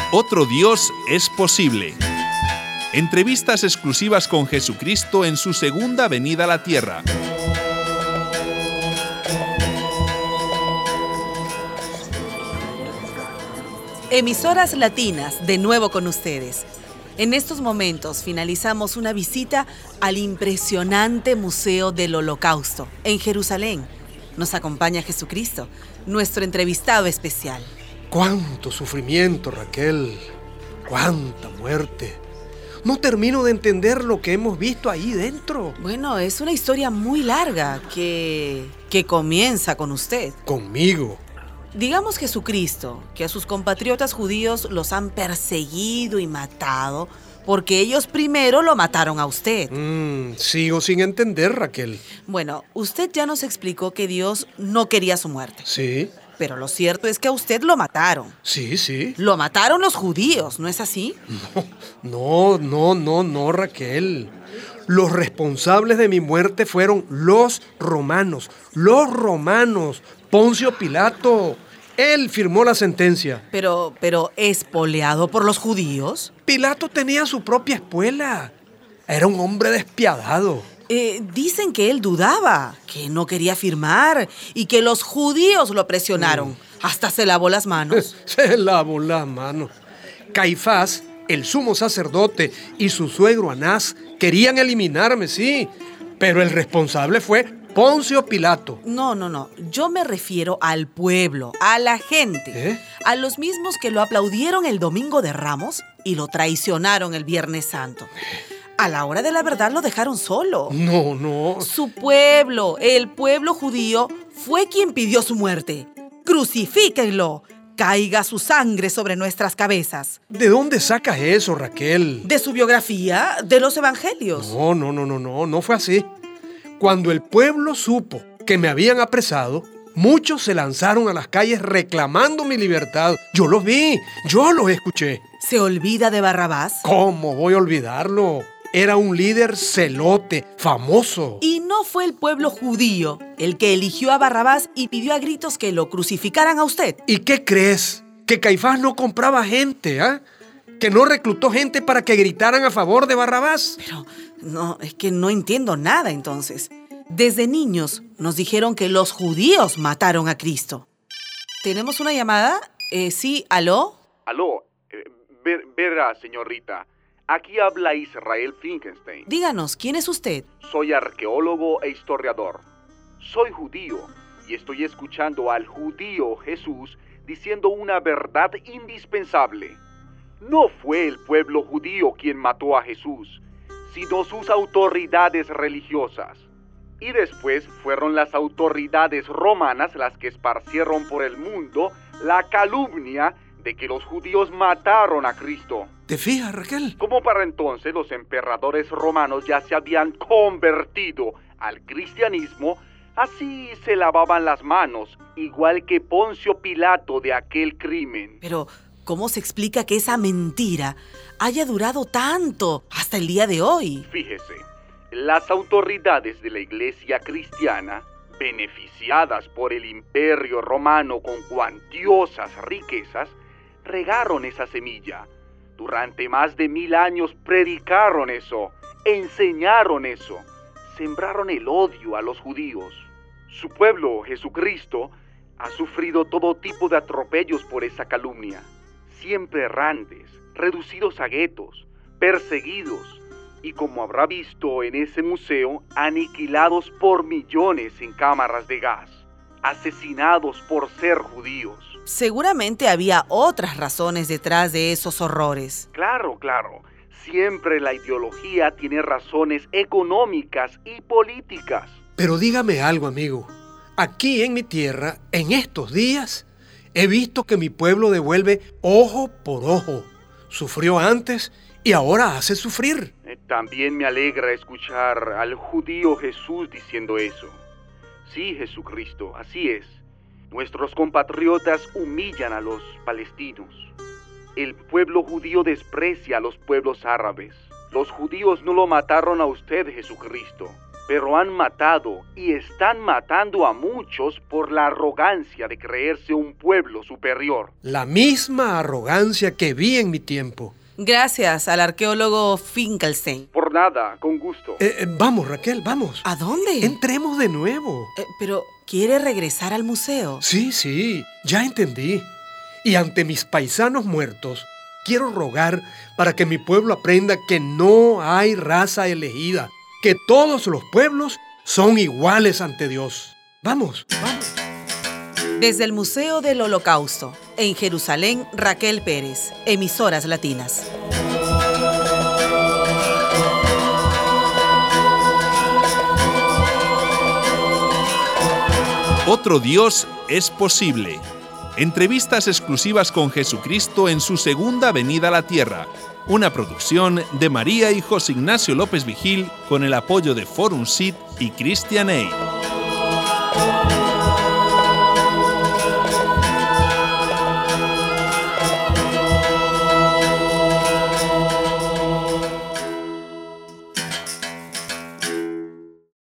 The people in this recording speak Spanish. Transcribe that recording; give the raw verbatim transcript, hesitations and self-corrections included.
Otro Dios es posible. Entrevistas exclusivas con Jesucristo en su segunda venida a la tierra. Emisoras Latinas, de nuevo con ustedes. En estos momentos finalizamos una visita al impresionante Museo del Holocausto, en Jerusalén. Nos acompaña Jesucristo, nuestro entrevistado especial. ¡Cuánto sufrimiento, Raquel! ¡Cuánta muerte! No termino de entender lo que hemos visto ahí dentro. Bueno, es una historia muy larga que, que comienza con usted. ¿Conmigo? Digamos Jesucristo, que a sus compatriotas judíos los han perseguido y matado porque ellos primero lo mataron a usted. Mm, sigo sin entender, Raquel. Bueno, usted ya nos explicó que Dios no quería su muerte. Sí. Pero lo cierto es que a usted lo mataron. Sí, sí. Lo mataron los judíos, ¿no es así? No, no, no, no, no, Raquel. Los responsables de mi muerte fueron los romanos. Los romanos. Poncio Pilato. Él firmó la sentencia. Pero, pero, ¿espoleado por los judíos? Pilato tenía su propia espuela. Era un hombre despiadado. Eh, dicen que él dudaba, que no quería firmar y que los judíos lo presionaron. Mm. Hasta se lavó las manos. Se lavó las manos. Caifás, el sumo sacerdote, y su suegro Anás querían eliminarme, sí. Pero el responsable fue Poncio Pilato. No, no, no. Yo me refiero al pueblo, a la gente. ¿Eh? A los mismos que lo aplaudieron el Domingo de Ramos y lo traicionaron el Viernes Santo. A la hora de la verdad lo dejaron solo. No, no. Su pueblo, el pueblo judío, fue quien pidió su muerte. ¡Crucifíquenlo! Caiga su sangre sobre nuestras cabezas. ¿De dónde sacas eso, Raquel? De su biografía, de los evangelios. No, no, no, no, no, no fue así. Cuando el pueblo supo que me habían apresado, muchos se lanzaron a las calles reclamando mi libertad. Yo los vi, yo los escuché. ¿Se olvida de Barrabás? ¿Cómo voy a olvidarlo? Era un líder celote, famoso. Y no fue el pueblo judío el que eligió a Barrabás y pidió a gritos que lo crucificaran a usted. ¿Y qué crees? ¿Que Caifás no compraba gente, ah? ¿eh? ¿Que no reclutó gente para que gritaran a favor de Barrabás? Pero no, es que no entiendo nada entonces. Desde niños nos dijeron que los judíos mataron a Cristo. ¿Tenemos una llamada? Eh, sí, ¿aló? Aló, eh, ver, verá, señorita. Aquí habla Israel Finkelstein. Díganos, ¿quién es usted? Soy arqueólogo e historiador. Soy judío y estoy escuchando al judío Jesús diciendo una verdad indispensable. No fue el pueblo judío quien mató a Jesús, sino sus autoridades religiosas. Y después fueron las autoridades romanas las que esparcieron por el mundo la calumnia de que los judíos mataron a Cristo. ¿Te fijas, Raquel? Como para entonces los emperadores romanos ya se habían convertido al cristianismo, así se lavaban las manos, igual que Poncio Pilato de aquel crimen. Pero, ¿cómo se explica que esa mentira haya durado tanto hasta el día de hoy? Fíjese, las autoridades de la Iglesia cristiana, beneficiadas por el Imperio Romano con cuantiosas riquezas, regaron esa semilla. Durante más de mil años predicaron eso, enseñaron eso, sembraron el odio a los judíos. Su pueblo, Jesucristo, ha sufrido todo tipo de atropellos por esa calumnia. Siempre errantes, reducidos a guetos, perseguidos y, como habrá visto en ese museo, aniquilados por millones en cámaras de gas, asesinados por ser judíos. Seguramente había otras razones detrás de esos horrores. Claro, claro. Siempre la ideología tiene razones económicas y políticas. Pero dígame algo, amigo. Aquí en mi tierra, en estos días, he visto que mi pueblo devuelve ojo por ojo. Sufrió antes y ahora hace sufrir. Eh, también me alegra escuchar al judío Jesús diciendo eso. Sí, Jesucristo, así es. Nuestros compatriotas humillan a los palestinos. El pueblo judío desprecia a los pueblos árabes. Los judíos no lo mataron a usted, Jesucristo, pero han matado y están matando a muchos por la arrogancia de creerse un pueblo superior. La misma arrogancia que vi en mi tiempo. Gracias al arqueólogo Finkelstein. Por nada, con gusto. Eh, eh, vamos, Raquel, vamos. ¿A dónde? Entremos de nuevo. Eh, pero, ¿quiere regresar al museo? Sí, sí, ya entendí. Y ante mis paisanos muertos, quiero rogar para que mi pueblo aprenda que no hay raza elegida, que todos los pueblos son iguales ante Dios. Vamos, vamos. Desde el Museo del Holocausto, en Jerusalén, Raquel Pérez, Emisoras Latinas. Otro Dios es posible. Entrevistas exclusivas con Jesucristo en su segunda venida a la tierra. Una producción de María y José Ignacio López Vigil con el apoyo de Forum Sit y Christian Aid.